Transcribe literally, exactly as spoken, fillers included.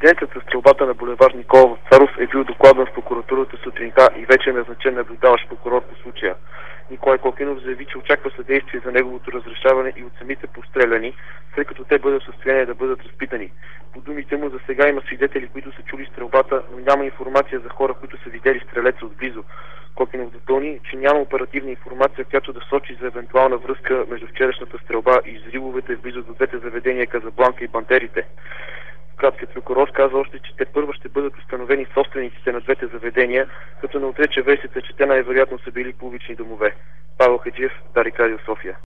Инцидентът с стрелбата на булевард Никола Вапцаров е бил докладван в прокуратурата сутринта и вече е назначен наблюдаващ прокурор по случая. Николай Кокинов заяви, че очаква съдействие за неговото разрешаване и от самите постреляни, тъй като те бъдат в състояние да бъдат разпитани. По думите му, за сега има свидетели, които са чули стрелбата, но няма информация за хора, които са видели стрелеца отблизо. Кокинов допълни, че няма оперативна информация, която да сочи за евентуална връзка между вчерашната стрелба и взривовете близо до двете заведения Казабланка и Бантерите. Градският прокурор каза още, че те първо ще бъдат установени собствениците на двете заведения, като не отрече версията, че те най-вероятно са били публични домове. Павел Хаджиев, Дарик Радио София.